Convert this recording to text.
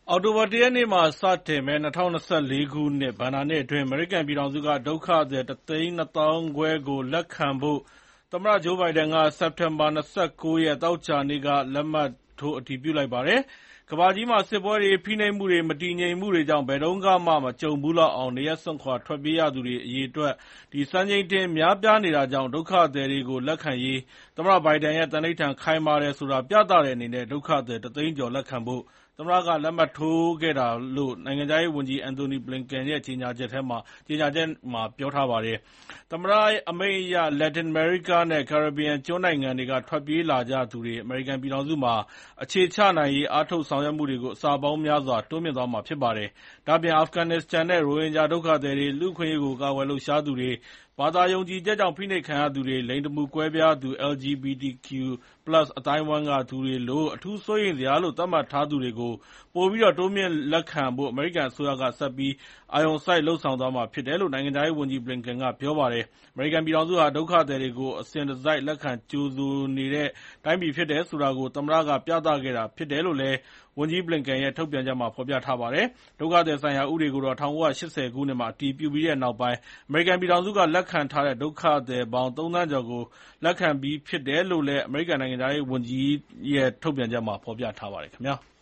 အောက်တိုဘာ ၁ ရက်နေ့မှာ စတင်မယ့် ၂၀၂၄ ခုနှစ် ဘဏ္ဍာနှစ်အတွင်း အမေရိကန်ပြည်ထောင်စုက ဒုက္ခသည် ၁၂၅,၀၀၀ ကို လက်ခံဖို့ သမ္မတ Joe Biden က စက်တင်ဘာ ၂၉ ရက် သောကြာနေ့က လက်မှတ်ထိုး အတည်ပြုလိုက်ပါတယ်။ ကမ္ဘာကြီးမှာ စစ်ပွဲတွေ၊ ဖိနှိပ်မှုတွေ၊ မတည်ငြိမ်မှုတွေကြောင့် ဘယ်တုန်းကမှ မကြုံဖူးလောက်အောင် နေရပ်စွန့်ခွာ ထွက်ပြေးရသူတွေ အရေအတွက် စံချိန်တင် များပြားနေတာကြောင့် ဒုက္ခသည်တွေကို လက်ခံရေး သမ္မတ Biden ရဲ့ သန္နိဋ္ဌာန် ခိုင်မာတယ်ဆိုတာ ပြသတဲ့အနေနဲ့ ဒုက္ခသည် ၁ သိန်းကျော် လက်ခံဖို့ သမ္မတက လက်မှတ်ထိုးခဲ့တာလို့ နိုင်ငံခြားရေးဝန်ကြီး Antony Blinken ရဲ့ ကြေညာချက်မှာ ပြောထားပါတယ်။ သမ္မတအမိန့်အရ Latin America နဲ့ Caribbean ကျွန်းနိုင်ငံတွေက ထွက်ပြေးလာကြသူတွေ အမေရိကန်ပြည်ထောင်စုမှာ အခြေချနိုင်ရေး အားထုတ်ဆောင်ရွက်မှုတွေကို အဆပေါင်းများစွာ တိုးမြှင့်သွားမှာ ဖြစ်ပါတယ်။ ဒါ့အပြင် အာဖဂန်နစ္စတန်နဲ့ ရိုဟင်ဂျာ ဒုက္ခသည်တွေ၊ လူ့အခွင့်အရေးကို ကာကွယ်လှုပ်ရှားသူတွေ၊ ဘာသာယုံကြည်ချက်ကြောင့် ဖိနှိပ်ခံရသူတွေ၊ လိင်တမူကွဲပြားသူ LGBTQ+ အသိုင်းအဝိုင်းက သူတွေလို အထူးစိုးရိမ်စရာလို့ သတ်မှတ်ထားသူတွေကို ပိုပြီး တိုးမြှင့်လက်ခံဖို့ အမေရိကန်အစိုးရက ဆက်ပြီး အာရုံစိုက် လုပ်ဆောင်သွားမှာဖြစ်တယ်လို့ နိုင်ငံခြားရေးဝန်ကြီး Blinken က ပြောပါတယ်။ အမေရိကန်ပြည်ထောင်စုဟာ ဒုက္ခသည်တွေကို အစဉ်တစိုက် လက်ခံကြိုဆိုနေတဲ့ တိုင်းပြည်ဖြစ်တယ်ဆိုတာကို သမ္မတက ပြသခဲ့တာ ဖြစ်တယ်လို့လည်း ဝန်ကြီး Blinken ရဲ့ ထုတ်ပြန်ချက်မှာ ဖော်ပြထားပါတယ်။ ဒုက္ခသည်ဆိုင်ရာ ဥပဒေကိုတော့ ၁၉၈၀ ခုနှစ်မှာ အတည်ပြုပြီးတဲ့နောက်ပိုင်း အမေရိကန်ပြည်ထောင်စုက လက်ခံထားတဲ့ ဒုက္ခသည်ပေါင်း ၃ သန်းကျော်ကို လက်ခံပြီးဖြစ်တယ်လို့လည်း အမေရိကန်နိုင်ငံခြားရေးဝန်ကြီးရဲ့ ထုတ်ပြန်ချက်မှာ ဖော်ပြထားပါတယ်ခင်ဗျာ။